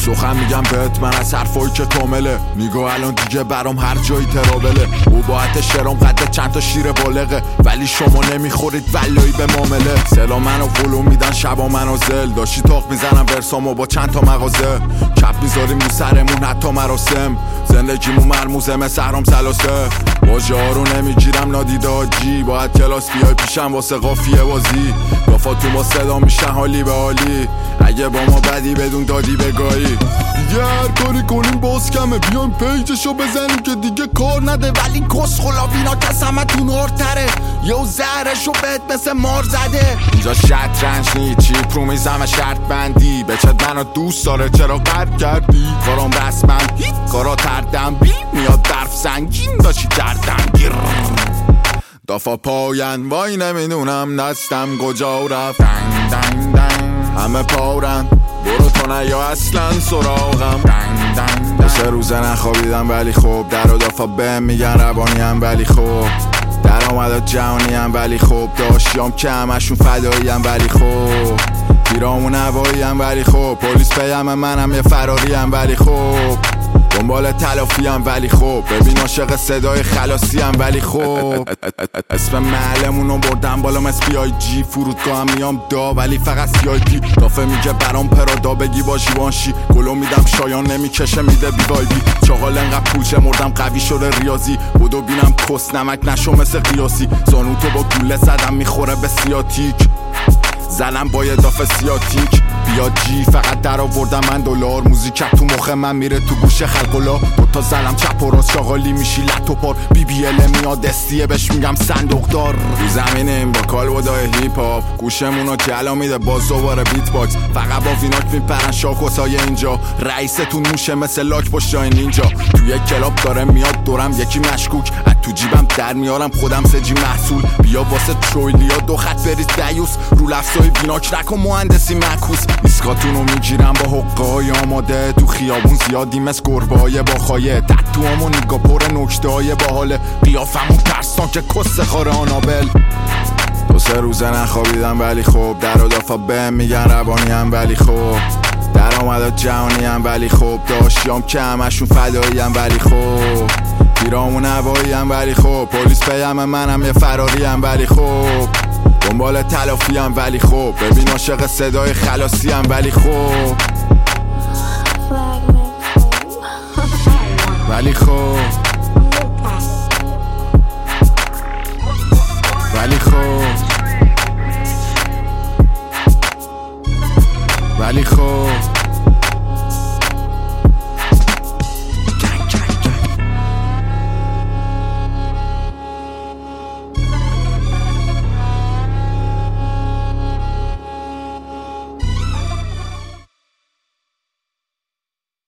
سخن میگم بهت من از حرفایی که کامله. میگو الان دیگه برام هر جایی ترابله. او باعت شرام قد چند تا شیر بالغه، ولی شما نمیخورید ولایی به معامله. سلا منو فلو میدن شبا منازل، داشتی تاق میزنم ورسامو با چند تا مغازه. کپ میذاریم رو سرمون حتی مراسم، زندگیمون مرموزه مثل حرام سلاسه. واژه ها رو نمیگیرم نادیده حاجی، باید کلاس بیای پیشم واسه قافیه بازی. گافاتون با صدا میشن حالی به حالی، اگه با ما بدی بدون دادی بگاهی. دیگه هر کاری کنیم باز کمه، بیایم پیجشو بزنیم که دیگه کار نده. ولی کس خلابینا کس همه تون هارتره، یو زهرشو بهت مثل مار زده. اینجا شطرنج نی چیپ رو میزم شرط بندی، بچت منو دوست داره چرا قرد کردی. کارام رسمم کارا تردم بی میاد درف سنگین داشتی دردم گیر. دافا پاین وای نمیدونم دستم کجا رفت. دنگ دنگ دنگ همه پارن برو تو نه یا اصلا سراغم. دنگ دنگ دنگ 3 روزه نخوابیدم ولی خوب در و دافا بهم میگن روانیم ولی خوب درآمد جهانیم ولی خوب داشیام که همشون فداییم ولی خوب پیرامون هواییم ولی خوب پلیس پیم منم یه فراریم ولی خوب دنبال تلافیم ولی خوب ببین عاشق صدای خلاصیم ولی خوب اسم محلمونو بردم بالا مثل PIG فرودگاه هم میام دا ولی فقط CIP دافه میگه برام پرادا بگی با جیوانشی گلو میدم شایان نمیکشه میده بیوایبی چاقال انقدر پولچه مردم قوی شده ریاضی بودو بینم کس نمک نشو مثل قیاسی زانو تو با گوله زدم میخوره به سیاتیک زنم با یه دافه سیاتیک بیا جی فقط در آوردم من دلار موزیکت تو مخ من میره تو گوش خلقلا دوتا زلم چپ و راست شاغالی میشی لط و پار BBL میاد دستیه بهش میگم صندوق دار رو زمینیم با کالبدای هیپ هاپ گوشمونو جلا میده باز دوباره بیت باکس فقط با ویناک میپرن شاکوسای اینجا رئیستون موشه مثل لاک پشتای نینجا توی کلاب داره میاد دورم یکی مشکوک از تو جیبم در میارم خودم سجی محصول بیا واسه ترویلیا 2 خط بریز دیوس رو لفظای ویناک نکن مهندسی معکوس ایسکاتونو میگیرم با حقای آماده تو خیابون زیادی مثل گربه های با خایه تتوامو نیگا پر نکته های باحاله قیافمون ترسان که کس خاره آنابل 2-3 روزه نخوابیدم ولی خوب در و دافا بهم میگن روانیم ولی خوب درآمد جهانیم ولی خوب داشیام که همشون فداییم ولی خوب پیرامون هواییم ولی خوب پلیس پیم منم یه فراریم ولی خوب دنبال تلافیم ولی خوب ببین عاشق صدای خلاصیم ولی خوب ولی خوب ولی خوب ولی خوب